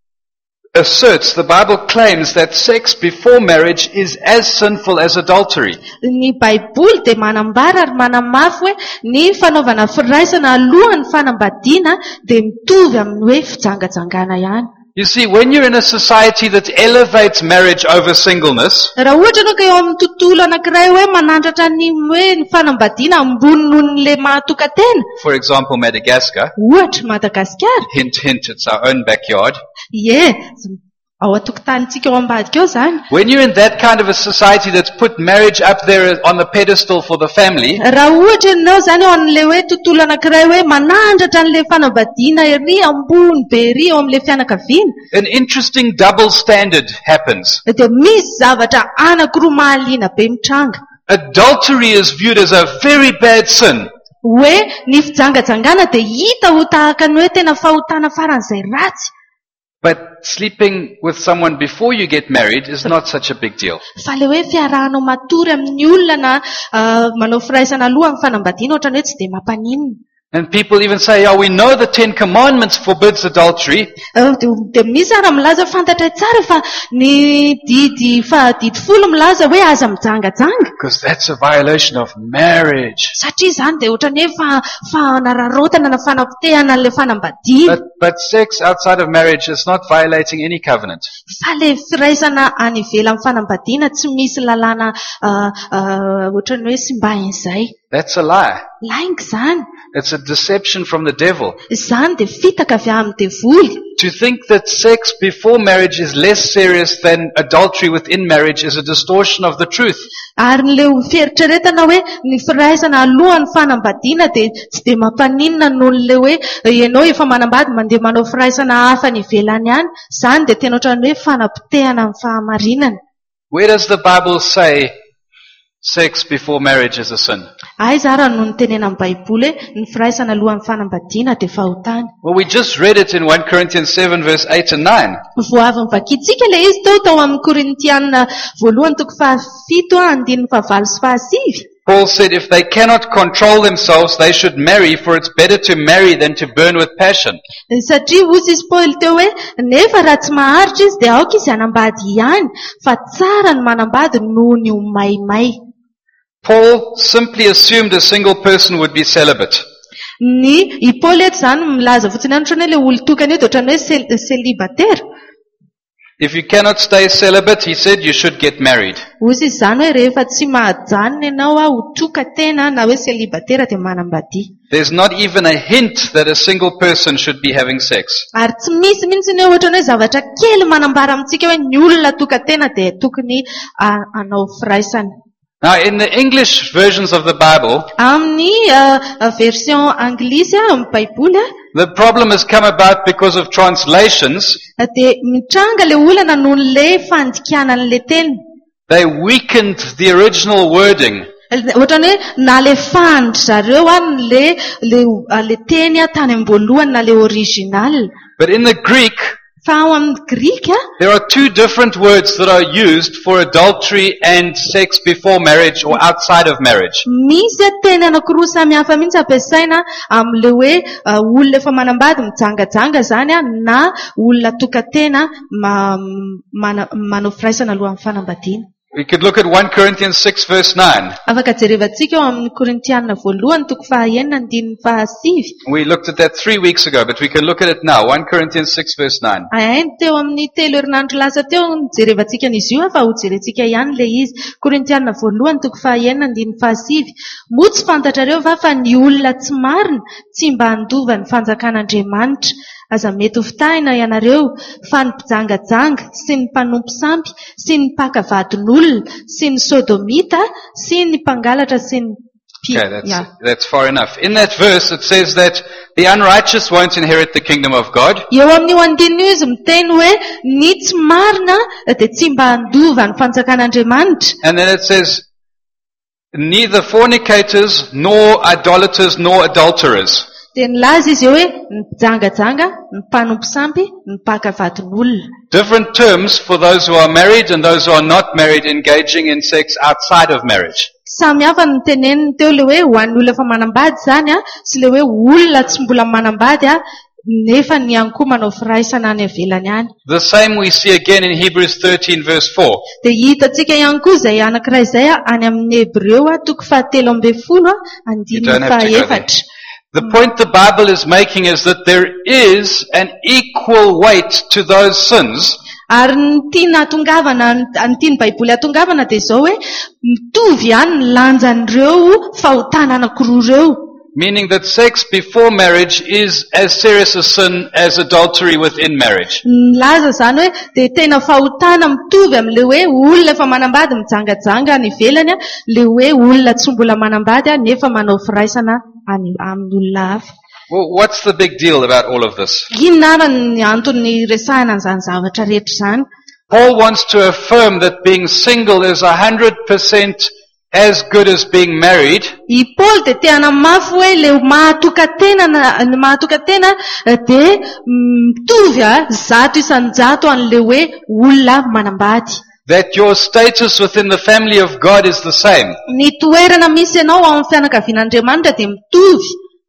Speaker 1: asserts, the Bible claims that sex before marriage is as sinful as adultery.
Speaker 2: Ny Baiboly dia manambara ary manamafy hoe ny fanaovana firaisana alohan'ny fanambadiana dia mitovy amin'ny hoe fijangajangana ihany.
Speaker 1: You see, when you're in a society that elevates marriage over singleness,
Speaker 2: raha ohatra ianao ka eo amin'ny tontolo anankiray hoe manandratra ny hoe ny fanambadiana ambony noho n'le mahatoka-tena.
Speaker 1: for example Madagascar,
Speaker 2: Ohatra Madagasikara.
Speaker 1: hint hint, it's our own backyard.
Speaker 2: Ie, ao an-tokotanintsika eo ambadika eo zany.
Speaker 1: When you're in that kind of a society that's put marriage up there on the pedestal for the family,
Speaker 2: Raha ohatra ianao zany eo amin'le hoe tontolo anankiray hoe manandratra an'le fanambadiana ery ambony be ery eo amin'le fianakaviana,
Speaker 1: an interesting double standard happens.
Speaker 2: dia misy zavatra anankiroa mahaliana be mitranga.
Speaker 1: Adultery is viewed as a very bad sin.
Speaker 2: Hoe ny fijangajangana dia hita ho tahaka ny hoe tena fahotana faran'izay ratsy.
Speaker 1: But sleeping with someone before you get married is not such a big deal.
Speaker 2: Fa le hoe fiarahanao matory amin'ny olona na ah, manao firaisana aloha amin'ny fanambadiana ohatrany hoe tsy dia mampaninona.
Speaker 1: And people even say, oh, we know the Ten Commandments forbids adultery.
Speaker 2: Ah, Dia dia misy ara milaza fantatra tsara fa ny didy fahadidy folo milaza hoe aza mijangajanga.
Speaker 1: Because that's a violation of marriage.
Speaker 2: Satria izany dia ohatrany hoe fa fanararaotana na fanampitehana an'ilay fanambadiana.
Speaker 1: But, but sex outside of marriage is not violating any covenant.
Speaker 2: Fa le firaisana any ivelan'ny fanambadiana tsy misy lalàna ah, ah, ohatrany hoe simbahan'izay.
Speaker 1: That's a lie.
Speaker 2: Lainga izany.
Speaker 1: It's a deception from the devil.
Speaker 2: Izany dia fitaka avy amin'ny devoly.
Speaker 1: To think that sex before marriage is less serious than adultery within marriage is a distortion of the truth.
Speaker 2: Ary n'le fieritreretana hoe ny firaisana alohan'ny fanambadiana dia tsy dia mampaninona noho n'le hoe ianao efa manambady mandeha manao firaisana hafa ny ivelany ihany. Izany dia tena ohatrany hoe fanampitehana amin'ny fahamarinana.
Speaker 1: Where does the Bible say sex before marriage is a sin?
Speaker 2: Aiza ara no nitenena amin'ny Baiboly hoe ny firaisana alohan'ny fanambadiana dia fahotana.
Speaker 1: Well, we just read it in First Corinthians seven verse eight and nine.
Speaker 2: Vao avy nivakiantsika ilay izy tao tao amin'ny Korintiana voalohany toko fahafito andininy fahavalo sy fahasivy.
Speaker 1: Paul said if they cannot control themselves, they should marry, for it's better to marry than to burn with passion.
Speaker 2: Satria hozy izy Paul teo hoe nefa raha tsy maharitra izy dia aoka izy hanambady ihany, fa tsara ny manambady noho ny ho maimay.
Speaker 1: Paul simply assumed a single person would be celibate.
Speaker 2: Ny i Paul eto izany milaza fotsiny any ohatrany hoe ilay olon-tokana eto ohatrany hoe cel- célibataire.
Speaker 1: If you cannot stay celibate, he said you should get married.
Speaker 2: Hozy izy izany hoe rehefa tsy mahajanona ianao a ho toka-tena na hoe célibataire dia manambady.
Speaker 1: There's not even a hint that a single person should be having sex.
Speaker 2: Ary tsy misy mihitsy ny hoe ohatrany hoe zavatra kely manambara amintsika hoe ny olona toka-tena dia tokony ah, hanao firaisana.
Speaker 1: Now, in the English versions of the Bible,
Speaker 2: Amin'ny ah, ah, version anglisy amin'ny Baiboly a,
Speaker 1: The problem has come about because of translations.
Speaker 2: Dia mitranga le olana noho le fandikanan'le teny.
Speaker 1: They weakened the original wording.
Speaker 2: Ohatrany hoe nalefahany zareo a le le le teny tany am-boalohany na le original.
Speaker 1: But in the Greek,
Speaker 2: Fa ao amin'ny Grika,
Speaker 1: there are two different words that are used for adultery and sex before marriage or outside of marriage.
Speaker 2: misy teny anankiroa samihafa mihitsy ampiasaina amin'le hoe olona efa manambady mijangajanga zany a na olona tokantena manao firaisana alohan'ny fanambadiana.
Speaker 1: We could look at First Corinthians six verse nine.
Speaker 2: Afaka jerevantsika eo amin'ny Korintianina voalohany toko fahaenina andininy fahasivy.
Speaker 1: We looked at that three weeks ago, but we can look at it now. First Corinthians six verse nine.
Speaker 2: Ahainy teo amin'ny telo herinandro lasa teo jerevantsika an'izy io fa ho jerentsika ihany le izy. Korintianina voalohany toko fahaenina andininy fahasivy. Moa tsy fantatrareo va fa ny olona tsy marina tsy mba handova ny fanjakan'Andriamanitra. Aza mety ho fitahina ianareo fa ny mpijangajanga sy ny mpanompo sampy sy ny mpakavadin'olona sy ny sodomita sy ny mpangalatra sy ny pi-
Speaker 1: Okay, that's,
Speaker 2: yeah.
Speaker 1: that's far enough. In that verse it says that the unrighteous won't inherit the kingdom of God.
Speaker 2: Eo amin'io andininy io izy miteny hoe ny tsy marina dia tsy mba handova ny fanjakan'Andriamanitra.
Speaker 1: And then it says, neither fornicators, nor idolaters, nor adulterers.
Speaker 2: Dia nilaza izy eo hoe ny mpijangajanga, ny mpanompo sampy, ny mpakavadin'olona.
Speaker 1: Different terms for those who are married and those who are not married engaging in sex outside of marriage.
Speaker 2: Samy hafa ny teneniny teo le hoe ho an'ny olona efa manambady zany a sy le hoe olona tsy mbola manambady a nefa ny ihany koa manao firaisana any ivelany any.
Speaker 1: The same we see again in Hebrews thirteen verse four.
Speaker 2: Dia hitantsika ihany koa izay anankiray izay a any amin'ny Hebreo a toko fahatelo ambin'ny folo a
Speaker 1: You
Speaker 2: andininy
Speaker 1: don't have to go there.
Speaker 2: fahaefatra.
Speaker 1: The point the Bible is making is that there is an equal weight to those sins.
Speaker 2: Ary ny tiana atongavana, ny tiany Baiboly atongavana dia izao hoe mitovy ihany ny lanjan'ireo fahotana anankiroa ireo.
Speaker 1: Meaning that sex before marriage is as serious a sin as adultery within marriage.
Speaker 2: Nilaza zany hoe dia tena fahotana mitovy amin'le hoe olona efa manambady mijangajanga any ivelany a, le hoe olona tsy mbola manambady a nefa manao firaisana any amin'ny olona hafa.
Speaker 1: Well, what's the big deal about all of this?
Speaker 2: Inona ary ny antony resahana an'izany zavatra rehetra izany?
Speaker 1: Paul wants to affirm that being single is a hundred percent as good as being married.
Speaker 2: I Paul dia tehana mafy hoe le mahatokantena na- ny mahatokantena dia mitovy a zato isan-jato an'le hoe olona manambady.
Speaker 1: That your status within the family of God is the same.
Speaker 2: Ny toerana misy ianao ao amin'ny fianakavian'Andriamanitra dia mitovy.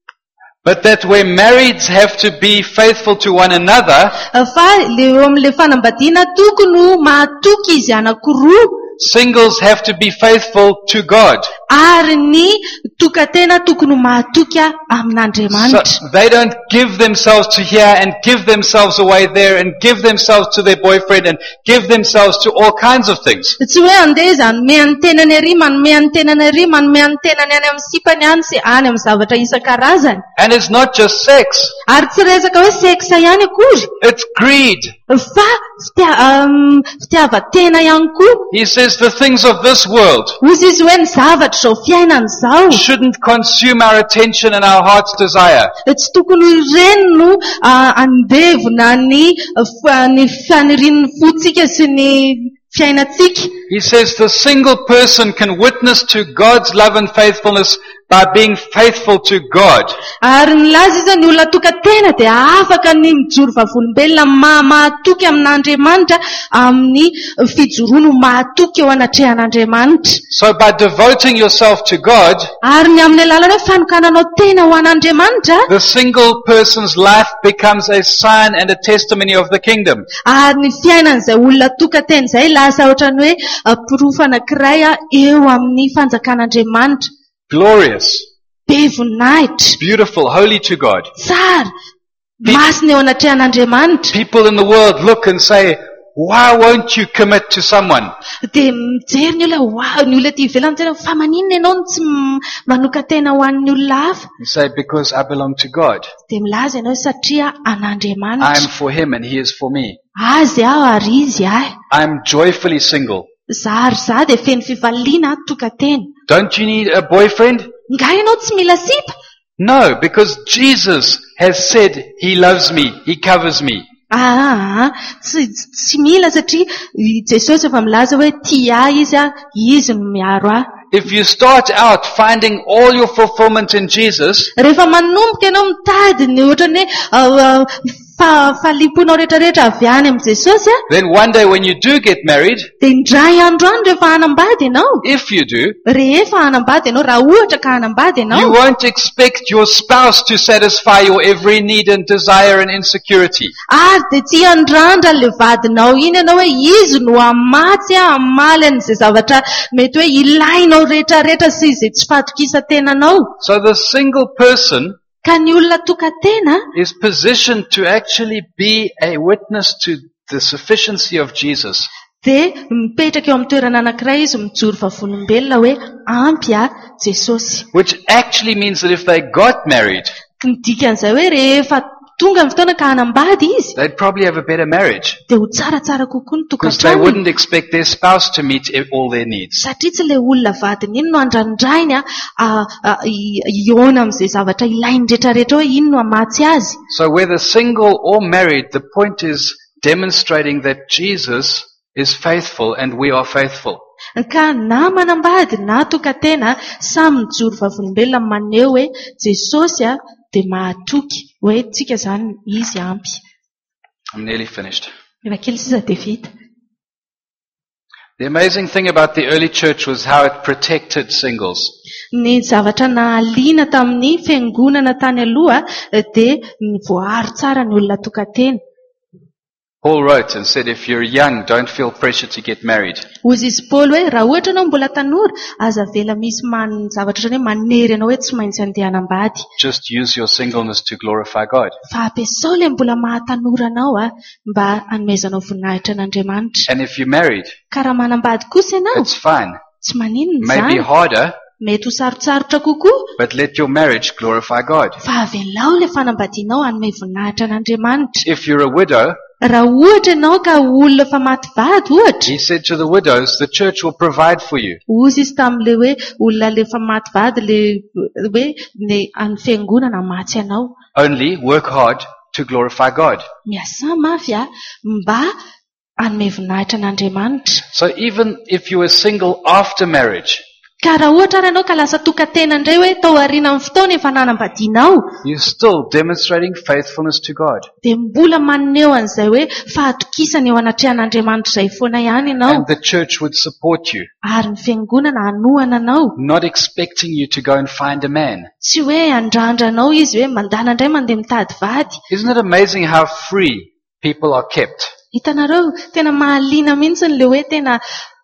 Speaker 1: But that where marrieds have to be faithful to one another,
Speaker 2: Fa le eo amin'le fanambadiana tokony ho mahatoky izy anankiroa
Speaker 1: singles have to be faithful to God.
Speaker 2: ary ny tokantena tokony ho mahatoky amin'Andriamanitra.
Speaker 1: So they don't give themselves to here and give themselves away there and give themselves to their boyfriend and give themselves to all kinds of things.
Speaker 2: Tsy hoe andeha izy anome ny tenany ary, manome ny tenany ary, manome ny tenany any amin'ny sipany any sy any amin'ny zavatra isan-karazany.
Speaker 1: And it's not just sex.
Speaker 2: Ary tsy resaka hoe seksa ihany akory,
Speaker 1: It's greed.
Speaker 2: fa fitia- um, fitiavan-tena ihany koa.
Speaker 1: He says the things of this world
Speaker 2: Hozy izy hoe ny zavatra izao fiainana izao
Speaker 1: shouldn't consume our attention and our heart's desire.
Speaker 2: tsy tokony ho ireny no ah, andevona ny f- ny fanirian'ny fotsika sy ny fiainatsika.
Speaker 1: He says the single person can witness to God's love and faithfulness by being faithful to God.
Speaker 2: Ary nilaza izy ny olona tokantena dia afaka ny mijoro vavolombelona ma- mahatoky amin'Andriamanitra amin'ny fijoroano mahatoky eo anatrehan'Andriamanitra.
Speaker 1: So by devoting yourself to God,
Speaker 2: Ary ny amin'ny alalany hoe fanokananao tena ho an'Andriamanitra,
Speaker 1: the single person's life becomes a sign and a testimony of the kingdom.
Speaker 2: ary ny fiainan'izay olona tokantena izay lasa ohatrany hoe ah, pirofo anankiray ah, eo amin'ny fanjakan'Andriamanitra.
Speaker 1: Glorious,
Speaker 2: Be voninahitra,
Speaker 1: beautiful, holy to God.
Speaker 2: tsara, masina eo anatrehan'Andriamanitra.
Speaker 1: People in the world look and say, why won't you commit to someone?
Speaker 2: Dia mijery ny olona, wow, ny olona ty ivelany tena fa maninona ianao no tsy m- manokantena ho an'ny olona hafa?
Speaker 1: You say, because I belong to God.
Speaker 2: Dia milaza ianao satria
Speaker 1: I am
Speaker 2: an'Andriamanitra.
Speaker 1: for Him and He is for me.
Speaker 2: Azy aho ary izy ahy.
Speaker 1: I am joyfully single.
Speaker 2: Zary za dia feno fifaliana tokantena.
Speaker 1: Don't you need a boyfriend?
Speaker 2: Nga ianao tsy mila sipa?
Speaker 1: No, because Jesus has said He loves me, He covers me.
Speaker 2: Ah, tsy tsy mila satria Jesosy efa milaza hoe tia izy a, izy no miaro ahy.
Speaker 1: If you start out finding all your fulfillment in Jesus,
Speaker 2: Rehefa manomboka ianao mitady ny ohatrany hoe fa falimponao rehetrarehetra avy any amin'ny Jesosy a,
Speaker 1: then one day when you do get married,
Speaker 2: dia indray andro any rehefa hanambady ianao,
Speaker 1: if you do,
Speaker 2: rehefa hanambady ianao, raha ohatra ka hanambady
Speaker 1: you
Speaker 2: ianao,
Speaker 1: won't expect your spouse to satisfy your every need and desire and insecurity.
Speaker 2: ary dia tsy andrandra le vadinao iny ianao hoe izy no amatsy a amaly an'izay zavatra mety hoe ilainao rehetrarehetra sy izay tsy fatokisa-tenanao.
Speaker 1: So the single person
Speaker 2: Ka ny olona toka-tena
Speaker 1: is positioned to actually be a witness to the sufficiency of Jesus.
Speaker 2: dia mipetraka eo amin'ny toerana anankiray izy mijoro vavolombelona hoe ampy a Jesosy.
Speaker 1: Which actually means that if they got married,
Speaker 2: Ny dikan'izay hoe rehefa tonga ny fotoana ka hanambady izy,
Speaker 1: they'd probably have a better marriage.
Speaker 2: dia ho tsaratsara kokoa ny
Speaker 1: Because they
Speaker 2: tokantrano.
Speaker 1: wouldn't expect their spouse to meet all their needs.
Speaker 2: Satria tsy ilay olona vadiny iny no andrandrainy a iona amin'izay zavatra ilainy rehetrarehetra hoe iny no amatsy azy.
Speaker 1: So whether single or married, the point is demonstrating that Jesus is faithful and we are faithful.
Speaker 2: Ka na manambady na toka-tena samy mijoro vavolombelona maneho hoe Jesosy a dia mahatoky hoe tsika izany izy ampy.
Speaker 1: I'm nearly finished.
Speaker 2: Efa kely sisa dia vita.
Speaker 1: The amazing thing about the early church was how it protected singles.
Speaker 2: Ny zavatra nahaliana tamin'ny fiangonana tany aloha dia ny voaharo tsara ny olona toka-tena.
Speaker 1: Paul wrote and said, if you're young, don't feel pressure to get married.
Speaker 2: Hozy izy Paoly hoe raha ohatra ianao mbola tanora, aza vela misy man zavatra ohatrany hoe manery ianao hoe tsy maintsy andeha hanambady.
Speaker 1: Just use your singleness to glorify God.
Speaker 2: Fa ampiasao ilay mbola mahatanora anao a mba hanomezanao voninahitra an'Andriamanitra.
Speaker 1: And if you're married,
Speaker 2: Ka raha manambady kosa ianao,
Speaker 1: it's fine.
Speaker 2: tsy maninona
Speaker 1: Maybe
Speaker 2: izany,
Speaker 1: harder,
Speaker 2: mety ho sarotsarotra kokoa,
Speaker 1: but let your marriage glorify God.
Speaker 2: fa avelao ilay fanambadianao hanome voninahitra an'Andriamanitra.
Speaker 1: If you're a widow,
Speaker 2: Raha ohatra ianao ka olona fa maty vady ohatra,
Speaker 1: he said to the widows, the church will provide for you.
Speaker 2: ozy izy tamin'ilay hoe olona le fa maty vady le hoe ny any fiangonana matsy ianao.
Speaker 1: Only work hard to glorify God.
Speaker 2: Miasa mafy a mba hanome voninahitra an'Andriamanitra.
Speaker 1: So even if you were single after marriage,
Speaker 2: Ka raha ohatra ary ianao ka lasa toka-tena indray hoe tao aoriana amin'ny fotoana efa nanambadianao,
Speaker 1: you're still demonstrating faithfulness to God.
Speaker 2: dia mbola maneho an'izay hoe fahatokisana eo anatrehan'Andriamanitra izay foana ihany ianao,
Speaker 1: And the church would support you,
Speaker 2: ary ny fiangonana hanohana anao.
Speaker 1: not expecting you to go and find a man.
Speaker 2: Tsy hoe andrandra anao izy hoe mandana indray mandeha mitady vady.
Speaker 1: Isn't it amazing how free people are kept?
Speaker 2: Hitanareo, tena mahaliana mihitsy le hoe tena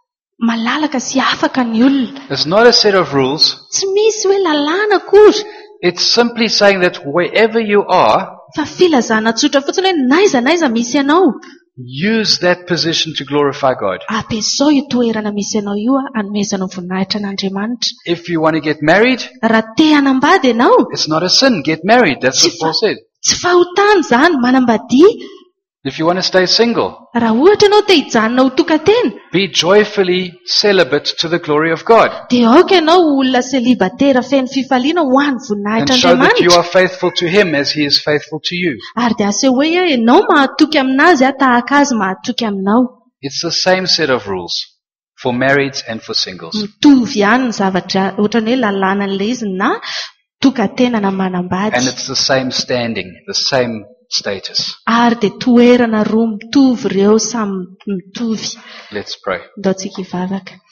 Speaker 2: malalaka sy afaka ny olona.
Speaker 1: It's not a set of rules.
Speaker 2: Tsy misy hoe lalàna akory,
Speaker 1: It's simply saying that wherever you are,
Speaker 2: fa filazana tsotra fotsiny hoe naiza naiza misy ianao,
Speaker 1: use that position to glorify God.
Speaker 2: ampiasao io toerana misy ianao io a hanomezanao voninahitra an'Andriamanitra.
Speaker 1: If you want to get married,
Speaker 2: Raha te hanambady ianao,
Speaker 1: it's not a sin. Get married. That's what Paul said.
Speaker 2: tsy fahotany izany manambady.
Speaker 1: If you want to stay single,
Speaker 2: Raha ohatra ianao te hijanona ho toka-tena,
Speaker 1: be joyfully celibate to the glory of God.
Speaker 2: dia aoka ianao olona selibatera feno fifaliana ho an'ny
Speaker 1: And
Speaker 2: voninahitra
Speaker 1: show that you
Speaker 2: Andriamanitra.
Speaker 1: are faithful to Him as He is faithful to you.
Speaker 2: Ary dia aseho hoe ianao mahatoky aminazy a tahaka azy mahatoky aminao.
Speaker 1: It's the same set of rules for marrieds and for singles.
Speaker 2: Mitovy ihany ny zavatra ohatrany hoe lalàna an'ilay izy na toka-tena na manambady.
Speaker 1: And it's the same standing, the same status.
Speaker 2: Ary dia toerana roa mitovy ireo samy mitovy.
Speaker 1: Let's pray.
Speaker 2: Ndao tsika hivavaka.